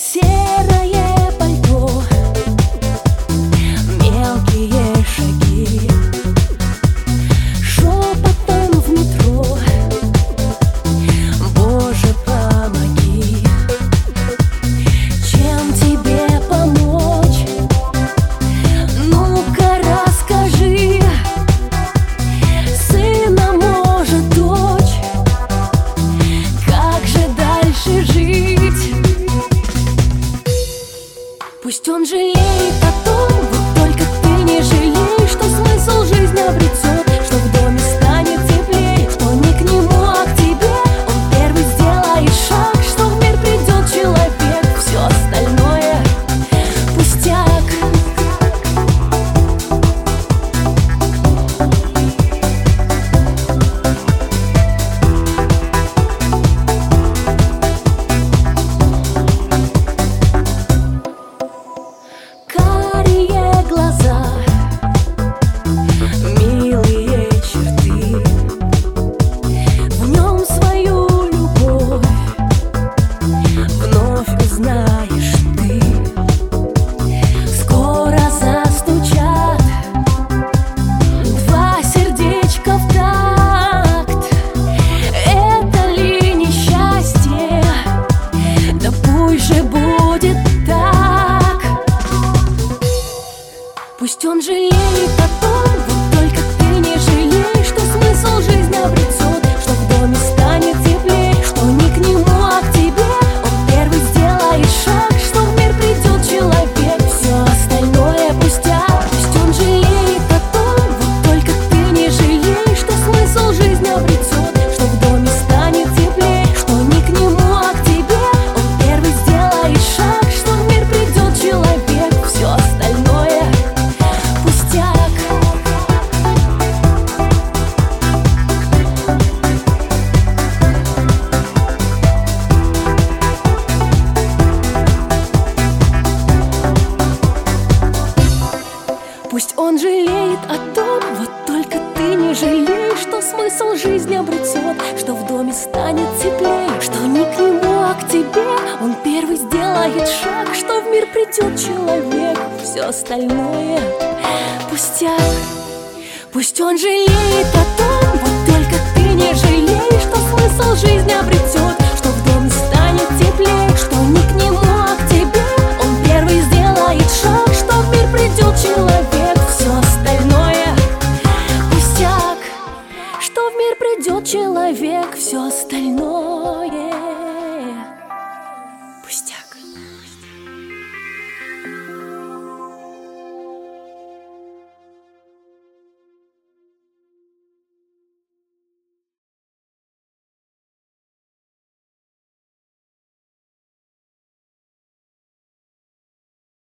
Серое пальто, мелкие шаги, шепотом в метро. Боже, помоги, чем тебе помочь? Ну-ка расскажи, сына, может, дочь, как же дальше жить? Пусть он жалеет о том, вот только ты не жалей, что смысл жизни обретет, что в доме станет теплее, что не к нему, а к тебе он первый сделает шаг, что в мир придет человек, все остальное пустяк. Карие глаза, милые черты, в нем свою любовь вновь узнаешь ты. Скоро застучат два сердечка в такт. Это ли несчастье? Да пусть же будет так. Пусть он жалеет о том, вот только ты не жалей, что смысл жизни обретет, что в доме станет теплее, что не к нему, а к тебе он первый сделает шаг, что в мир придет человек, все остальное пустяк. Пусть он жалеет о том, вот только ты не жалей, что смысл жизни обретет, что в доме станет теплее, что не к нему, а к тебе он первый сделает шаг, что в мир придет человек, все остальное пустяк. Пусть он жалеет о том, вот только ты не жалей, что смысл жизни обретет, что в доме станет теплее, что не к нему, а к тебе он первый сделает шаг, что в мир придет человек, все остальное пустяк. Пусть он жалеет о том, вот только ты не жалей, что смысл жизни обретет, что в доме станет теплее, что не к нему, а к тебе он первый сделает шаг, что в мир придет человек, все остальное пустяк. Что в мир придет человек, все остальное